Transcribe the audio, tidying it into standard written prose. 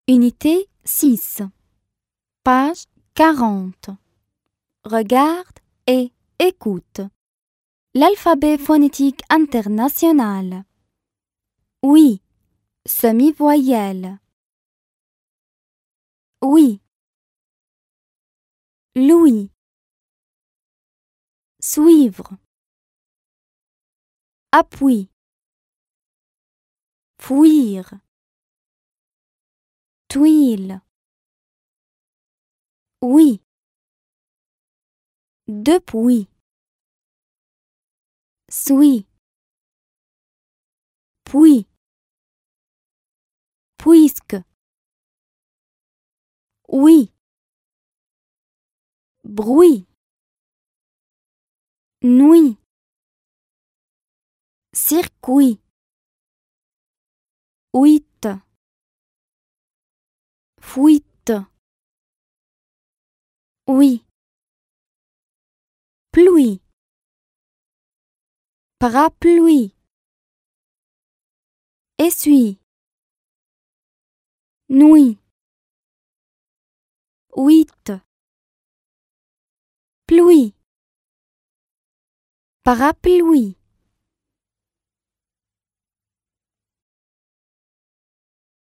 Unité 6, page 40. Regarde et écoute. L'alphabet phonétique international. Oui, semi-voyelle. Oui. Louis. Suivre. Appui. Fuir. Tuile. Oui. Depuis. Suis. Puis. Puisque. Oui. Bruit. Nuit. Circuit. Huit. Fuite. Oui. Pluie. Parapluie. Essuie. Nuit. Huit. Pluie. Parapluie.